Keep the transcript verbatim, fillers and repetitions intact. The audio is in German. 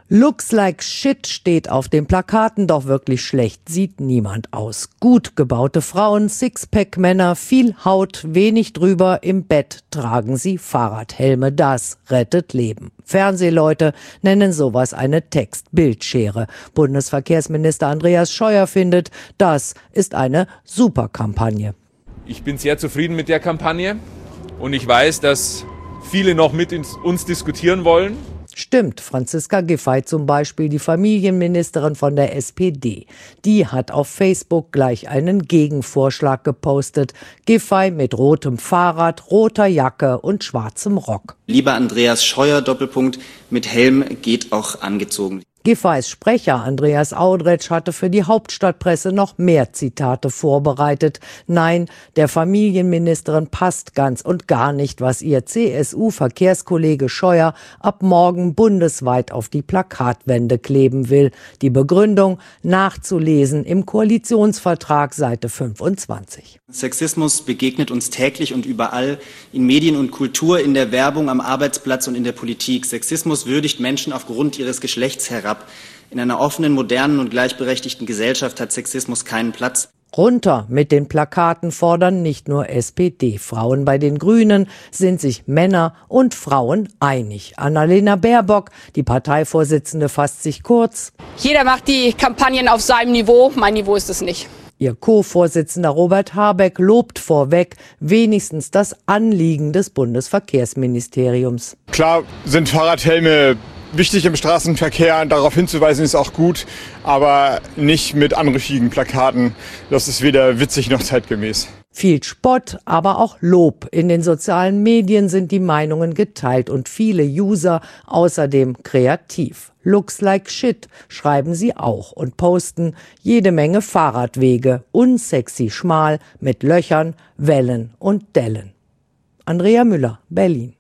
Looks like shit steht auf den Plakaten, doch wirklich schlecht sieht niemand aus. Gut gebaute Frauen, Sixpack-Männer, viel Haut, wenig drüber, im Bett tragen sie Fahrradhelme. Das rettet Leben. Fernsehleute nennen sowas eine Text-Bild-Schere. Bundesverkehrsminister Andreas Scheuer findet, das ist eine super Kampagne. Ich bin sehr zufrieden mit der Kampagne und ich weiß, dass viele noch mit uns diskutieren wollen. Stimmt, Franziska Giffey zum Beispiel, die Familienministerin von der S P D. Die hat auf Facebook gleich einen Gegenvorschlag gepostet. Giffey mit rotem Fahrrad, roter Jacke und schwarzem Rock. Lieber Andreas Scheuer, Doppelpunkt, mit Helm geht auch angezogen. Giffeys Sprecher Andreas Audretsch hatte für die Hauptstadtpresse noch mehr Zitate vorbereitet. Nein, der Familienministerin passt ganz und gar nicht, was ihr C S U-Verkehrskollege Scheuer ab morgen bundesweit auf die Plakatwände kleben will. Die Begründung nachzulesen im Koalitionsvertrag, Seite fünfundzwanzig. Sexismus begegnet uns täglich und überall, in Medien und Kultur, in der Werbung, am Arbeitsplatz und in der Politik. Sexismus würdigt Menschen aufgrund ihres Geschlechts herab. In einer offenen, modernen und gleichberechtigten Gesellschaft hat Sexismus keinen Platz. Runter mit den Plakaten fordern nicht nur S P D-Frauen. Bei den Grünen sind sich Männer und Frauen einig. Annalena Baerbock, die Parteivorsitzende, fasst sich kurz. Jeder macht die Kampagnen auf seinem Niveau. Mein Niveau ist es nicht. Ihr Co-Vorsitzender Robert Habeck lobt vorweg wenigstens das Anliegen des Bundesverkehrsministeriums. Klar sind Fahrradhelme wichtig im Straßenverkehr, darauf hinzuweisen ist auch gut, aber nicht mit anrüchigen Plakaten. Das ist weder witzig noch zeitgemäß. Viel Spott, aber auch Lob. In den sozialen Medien sind die Meinungen geteilt und viele User außerdem kreativ. Looks like shit schreiben sie auch und posten jede Menge Fahrradwege, unsexy schmal mit Löchern, Wellen und Dellen. Andrea Müller, Berlin.